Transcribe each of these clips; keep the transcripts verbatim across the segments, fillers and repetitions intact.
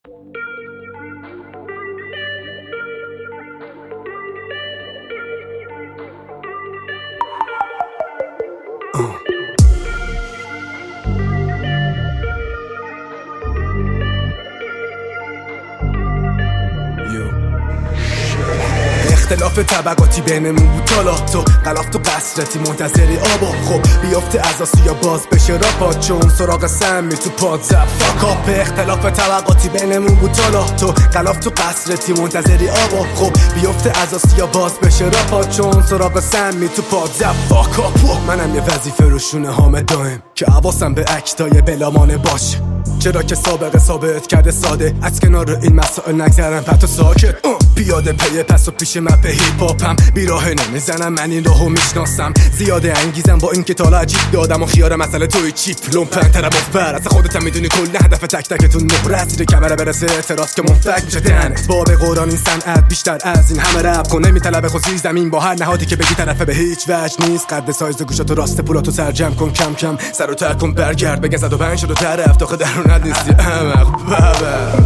اختلاف طبقاتی بینمون بود تالا تو غلاف تو قصرتی منتظری آبا خب بیافته از آسیا باز بشه راپات چون سراغ سمی تو پاد زب فاکاپ اختلاف طبقاتی بینمون بود تالا تو غلاف تو قصرتی منتظری آبا خب بیافته از آسیا باز بشه راپات چون سراغ سمی تو پاد زب فاکاپ منم یه وظیفه روشونه هام دایم که حواسم به اکتای بلامانه باشه چرا که سابقه ثابت کرده ساده از کنار این مسائل نگذرم پتو ساکت پیاده پی پس و پیش مپ هیپ هاپم بیراه نمیزنم من این راهو میشناسم زیاده انگیزم با این که تالا عجیب دادم و خیار مسئله توی چیپ لومپن طرف بر از خودت هم میدونی کل هدف تک تکتون مهره زیر کمره برسه اعتراض که منفک میشه دهنت باب قرآن این صنعت بیشتر از این همه رپ کن نمیطلبه خصوصی زمین با هر نهادی که بگی طرفه به هیچ وجه نیست قد سایز گوشاتو راست پولاتو سرجم کن کم کم سر و تر کن برگرد بگن صد و پنج شد و طرف داخل درونت نیستی احمق بابا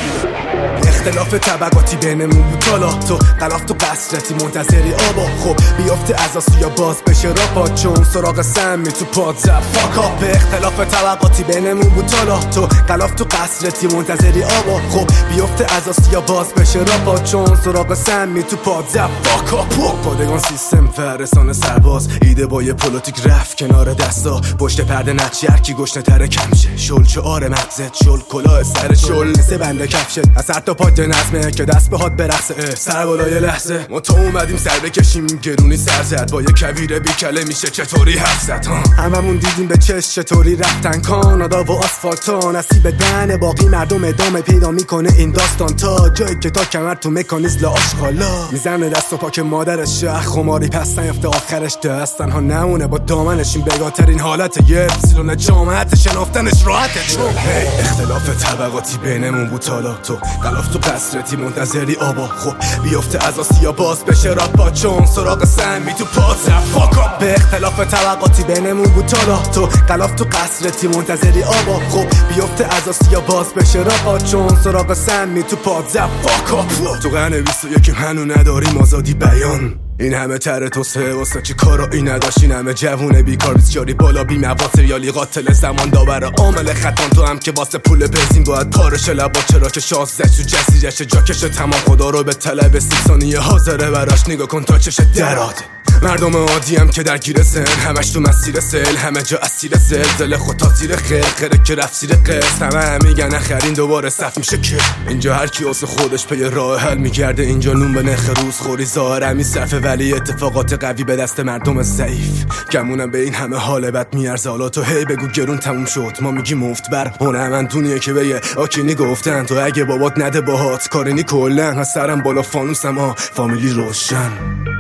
اختلاف طبقاتی بینمون بود تالا تو غلاف تو قصرتی منتظری آبا خب بیافته از آسیا باز بشه راپات چون سراغ سمی تو پاد زب فاکاپ اختلاف طبقاتی بینمون بود تالا تو غلاف تو قصرتی منتظری آبا خب بیافته از آسیا باز بشه راپات چون سراغ سمی تو پاد زب فاکاپ پادگان سیستم فرسان سرباز ایده با یه پلیتیک رفت کنار دستا پشت پرده نچی هرکی گشنه تره کمشه شل چهار مغزت شل کلاه سر شل سه بنده کفشت از هر تا پاد نظمه که دست به هات برقصه سر بالای لحظه ما تو اومدیم سر بکشیم گرونی سر زد با یه کویر بیکله میشه چطوری حرف زد هممون دیدیم به چش چطوری رفتن کانادا و آسفالتا نصیب دهن باقی مردم ادامه پیدا میکنه این داستان تا جایی که تا کمر تو مکانیزم آشغالا میزنه دست و پاک مادرش شه خماری پس نیفته آخرش دست تنها نمونه با دامنش این بگاترین حالت یه اپسیلون جامعت شنافتنش راحته چون اختلاف طبقاتی بینمون بود تالا تو غلاف تو قصرتی منتظری آبا خب بیافته از آسیا باز بشه راپات چون سراغ سمی تو پاد زب فاکاپ به اختلاف طبقاتی بینمون بود تالا تو غلاف تو قصرتی منتظری آبا خب بیافته از آسیا باز بشه راپات چون سراغ سمی تو پاد زب فاکاپ تو قرن بیست و یکم هنو نداریم آزادی بیان این همه تره توسعه واسه چی کارو این نداشت این همه جوونه بیکار بیسیاری بالا بی مواد سریالی قاتل زمان داور عامل خطان تو هم که واسه پول بنزین باید پارش لبا چرا که شازده تو جزیرش جاکش تمام خدا رو به طلب سی ثانیه حاضره براش نگاه کن تا چش دراده مردم عادی هم که درگیر سن همش تو مسیر سل همه جا اسیر زلزله خود تاثیر خیر خیره که رفت سیر قسط همه هم میگن نخرین دوباره صف میشه که اینجا هر کی واسه خودش پی راه حل میگرده اینجا نون به نخ روز خوری ظاهر می صرفه ولی اتفاقات قوی به دست مردم ضعیف گمونم به این همه حال بد میارزه حالا تو هی بگو گرون تموم شد ما میگی مفت بر هنرمندونیه که به آکینی گفتن تو اگه بابات نده باهات کارینی کلا سرم بالا فانوسم ها فامیلی روشن